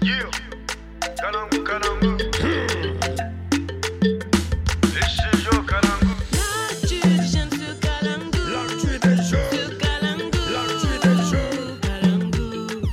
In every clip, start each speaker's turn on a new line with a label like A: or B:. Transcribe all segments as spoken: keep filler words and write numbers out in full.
A: Yeah, Kalangu, Kalangu. Les studios Kalangu.
B: L'actu des jeunes sur Kalangu.
A: L'actu des jeunes.
B: Sur Kalangu.
A: L'actu des jeunes.
B: Kalangu.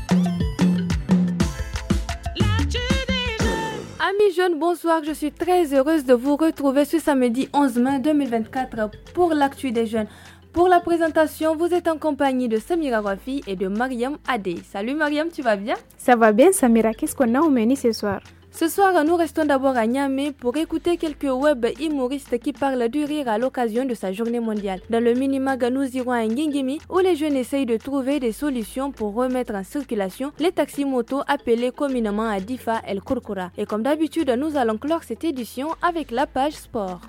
B: L'actu des jeunes.
C: Amis jeunes, bonsoir. Je suis très heureuse de vous retrouver ce samedi onze mai deux mille vingt-quatre pour l'actu des jeunes. Pour la présentation, vous êtes en compagnie de Samira Rafi et de Mariam Adé. Salut Mariam, tu vas bien?
D: Ça va bien Samira, qu'est-ce qu'on a au menu ce soir?
C: Ce soir, nous restons d'abord à Niamey pour écouter quelques web humoristes qui parlent du rire à l'occasion de sa journée mondiale. Dans le mini-mag, nous irons à Ngingimi où les jeunes essayent de trouver des solutions pour remettre en circulation les taxis-motos appelés communément à Difa El Kourkoura. Et comme d'habitude, nous allons clore cette édition avec la page sport.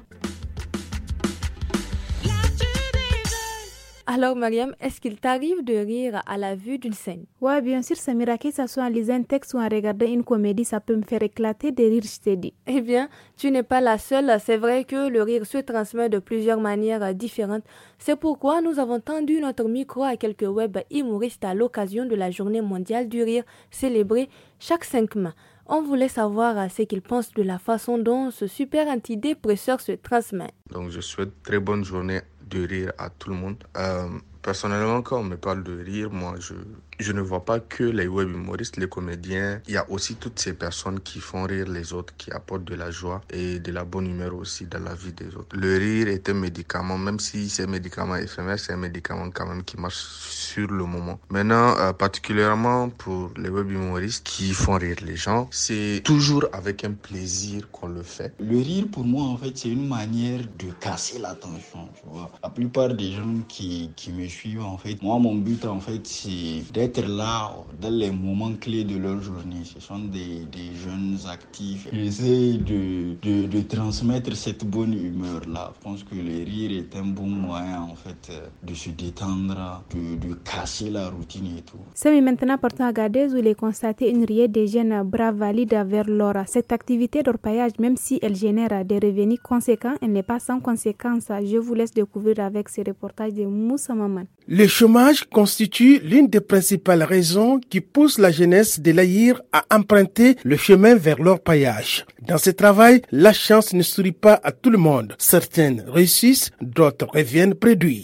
C: Alors Mariam, est-ce qu'il t'arrive de rire à la vue d'une scène?
D: Ouais, bien sûr Samira, que ce soit en lisant un texte ou en regardant une comédie, ça peut me faire éclater de rire, je t'ai dit.
C: Eh bien, tu n'es pas la seule. C'est vrai que le rire se transmet de plusieurs manières différentes. C'est pourquoi nous avons tendu notre micro à quelques web humoristes à l'occasion de la journée mondiale du rire célébrée chaque cinq mai. On voulait savoir ce qu'ils pensent de la façon dont ce super antidépresseur se transmet.
E: Donc je souhaite très bonne journée de rire à tout le monde. Euh, personnellement, quand on me parle de rire, moi, je, je ne vois pas que les web humoristes, les comédiens. Il y a aussi toutes ces personnes qui font rire les autres, qui apportent de la joie et de la bonne humeur aussi dans la vie des autres. Le rire est un médicament, même si c'est un médicament éphémère, c'est un médicament quand même qui marche sur le moment. Maintenant, euh, particulièrement pour les web humoristes qui font rire les gens, c'est toujours avec un plaisir qu'on le fait.
F: Le rire, pour moi, en fait, c'est une manière de casser la tension, tu vois. La plupart des gens qui, qui me suivent, en fait, moi, mon but, en fait, c'est d'être là dans les moments clés de leur journée. Ce sont des, des jeunes actifs. J'essaie de, de, de transmettre cette bonne humeur-là. Je pense que le rire est un bon moyen, en fait, de se détendre, de, de casser la routine et tout.
D: Samy, maintenant partons à Gadez où il est constaté une riée des jeunes bras valides vers l'or. Cette activité d'orpaillage, même si elle génère des revenus conséquents, elle n'est pas sans conséquences. Je vous laisse découvrir avec ce reportage de Moussa Maman.
G: Le chômage constitue l'une des principales raisons qui poussent la jeunesse de l'Aïr à emprunter le chemin vers l'orpaillage. Dans ce travail, la chance ne sourit pas à tout le monde. Certaines réussissent, d'autres reviennent préduits.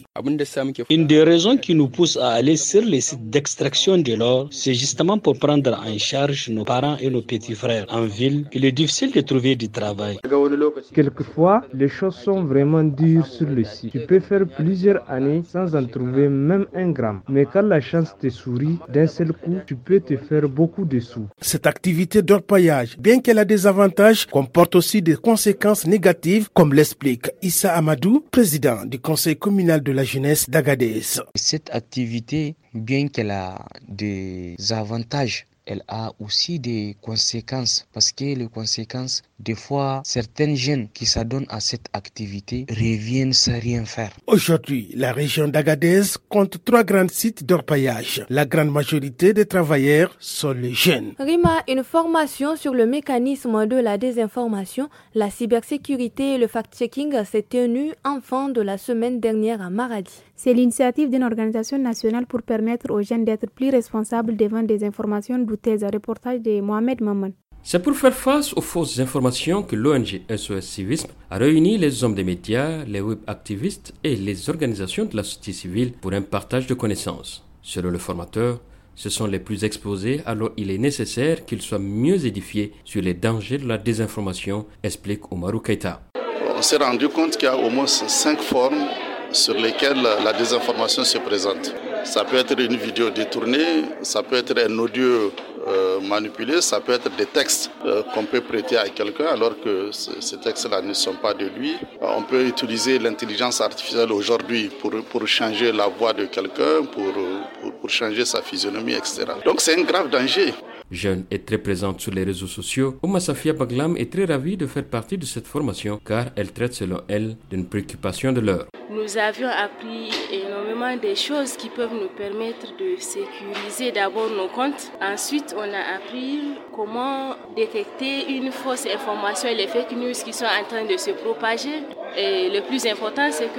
H: Une des raisons qui nous pousse à aller sur les sites d'extraction de l'or, c'est justement pour prendre en charge nos parents et nos petits frères. En ville, il est difficile de trouver du travail.
I: Quelquefois, les choses sont vraiment dures sur le site. Tu peux faire plusieurs années sans en trouver même un gramme. Mais quand la chance te sourit, d'un seul coup, tu peux te faire beaucoup de sous.
G: Cette activité d'orpaillage, bien qu'elle a des avantages, comporte aussi des conséquences négatives, comme l'explique Issa Amadou, président du conseil communal de la jeunesse d'Agadez.
J: Cette activité, bien qu'elle a des avantages, elle a aussi des conséquences, parce que les conséquences, des fois, certaines jeunes qui s'adonnent à cette activité reviennent sans rien faire.
G: Aujourd'hui, la région d'Agadez compte trois grands sites d'orpaillage. La grande majorité des travailleurs sont les jeunes.
C: Rima, une formation sur le mécanisme de la désinformation, la cybersécurité et le fact-checking s'est tenue en fin de la semaine dernière à Maradi.
D: C'est l'initiative d'une organisation nationale pour permettre aux jeunes d'être plus responsables devant des informations douteuses. Reportage de Mohamed Maman.
K: C'est pour faire face aux fausses informations que l'O N G S O S Civisme a réuni les hommes des médias, les web activistes et les organisations de la société civile pour un partage de connaissances. Selon le formateur, ce sont les plus exposés, alors il est nécessaire qu'ils soient mieux édifiés sur les dangers de la désinformation, explique Omarou Keïta.
L: On s'est rendu compte qu'il y a au moins cinq formes sur lesquelles la désinformation se présente. Ça peut être une vidéo détournée, ça peut être un audio euh, manipulé, ça peut être des textes euh, qu'on peut prêter à quelqu'un alors que c- ces textes-là ne sont pas de lui. On peut utiliser l'intelligence artificielle aujourd'hui pour, pour changer la voix de quelqu'un, pour, pour, pour changer sa physionomie, et cetera. Donc c'est un grave danger.
K: Jeune et très présente sur les réseaux sociaux, Ouma Safia Baglam est très ravie de faire partie de cette formation car elle traite selon elle d'une préoccupation de l'heure.
M: Nous avions appris énormément de choses qui peuvent nous permettre de sécuriser d'abord nos comptes. Ensuite, on a appris comment détecter une fausse information et les fake news qui sont en train de se propager. Et le plus important, c'est que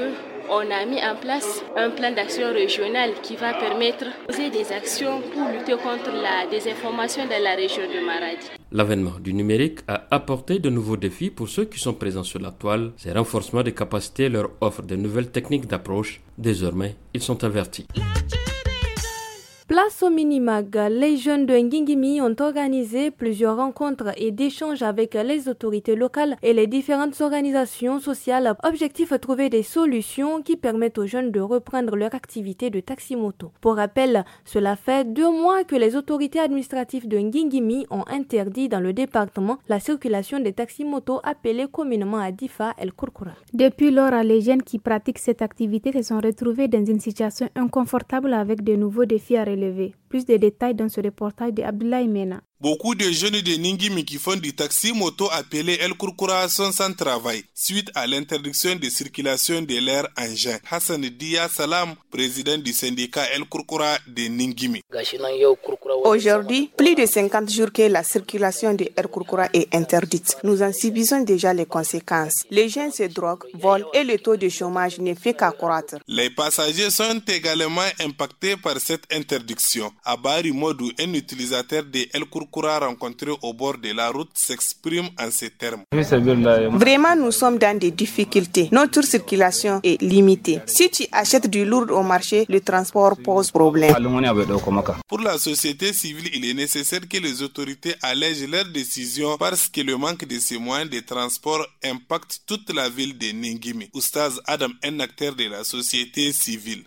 M: on a mis en place un plan d'action régional qui va permettre de poser des actions pour lutter contre la désinformation dans la région de Maradi.
K: L'avènement du numérique a apporté de nouveaux défis pour ceux qui sont présents sur la toile. Ces renforcements des capacités leur offrent de nouvelles techniques d'approche. Désormais, ils sont avertis.
C: Place au Minimag, les jeunes de Ngingimi ont organisé plusieurs rencontres et d'échanges avec les autorités locales et les différentes organisations sociales. Objectif, trouver des solutions qui permettent aux jeunes de reprendre leur activité de taxi-moto. Pour rappel, cela fait deux mois que les autorités administratives de Ngingimi ont interdit dans le département la circulation des taxi-motos appelés communément à Difa El Kourkoura.
D: Depuis lors, les jeunes qui pratiquent cette activité se sont retrouvés dans une situation inconfortable avec de nouveaux défis à relever. Plus de détails dans ce reportage de Abdoulaye Mena.
N: Beaucoup de jeunes de Ningimi qui font du taxi moto appelé El Kourkoura sont sans travail suite à l'interdiction de circulation de leurs engins. Hassan Dia Salam, président du syndicat El Kourkoura de Ningimi.
O: Aujourd'hui, plus de cinquante jours que la circulation de El Kourkoura est interdite. Nous en subissons déjà les conséquences. Les jeunes se droguent, volent et le taux de chômage ne fait qu'accroître.
N: Les passagers sont également impactés par cette interdiction. Abari Modou, un utilisateur de El Kourkoura rencontré au bord de la route, s'exprime en ces termes.
O: Vraiment, nous sommes dans des difficultés. Notre circulation est limitée. Si tu achètes du lourd au marché, le transport pose problème.
N: Pour la société civile, il est nécessaire que les autorités allègent leurs décisions parce que le manque de ces moyens de transport impacte toute la ville de Ningimi. Oustaz Adam, un acteur de la société civile.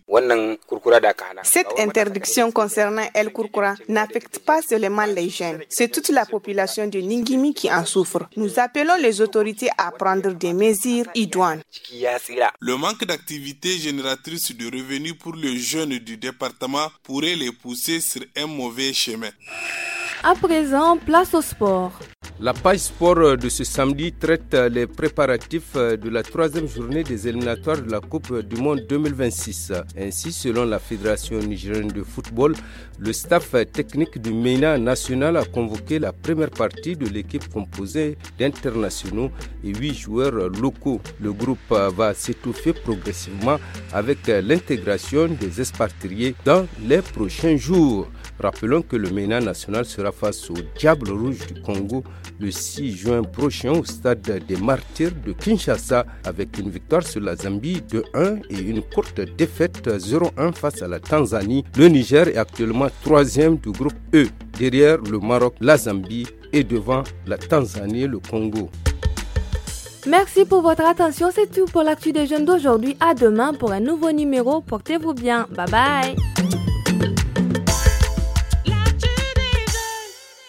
O: Cette interdiction concernant El Kourkoura n'affecte pas seulement les jeunes. C'est toute la population de Ningimi qui en souffre. Nous appelons les autorités à prendre des mesures idoines.
N: Le manque d'activité génératrice de revenus pour les jeunes du département pourrait les pousser sur un mauvais chemin.
C: À présent, place au sport.
G: La page sport de ce samedi traite les préparatifs de la troisième journée des éliminatoires de la Coupe du Monde deux mille vingt-six. Ainsi, selon la Fédération nigérienne de football, le staff technique du MENA national a convoqué la première partie de l'équipe composée d'internationaux et huit joueurs locaux. Le groupe va s'étoffer progressivement avec l'intégration des expatriés dans les prochains jours. Rappelons que le MENA national sera face au Diable Rouge du Congo le six juin prochain au stade des Martyrs de Kinshasa avec une victoire sur la Zambie deux un et une courte défaite zéro un face à la Tanzanie. Le Niger est actuellement troisième du groupe E, derrière le Maroc, la Zambie et devant la Tanzanie et le Congo.
C: Merci pour votre attention, c'est tout pour l'actu des jeunes d'aujourd'hui. À demain pour un nouveau numéro. Portez-vous bien. Bye bye.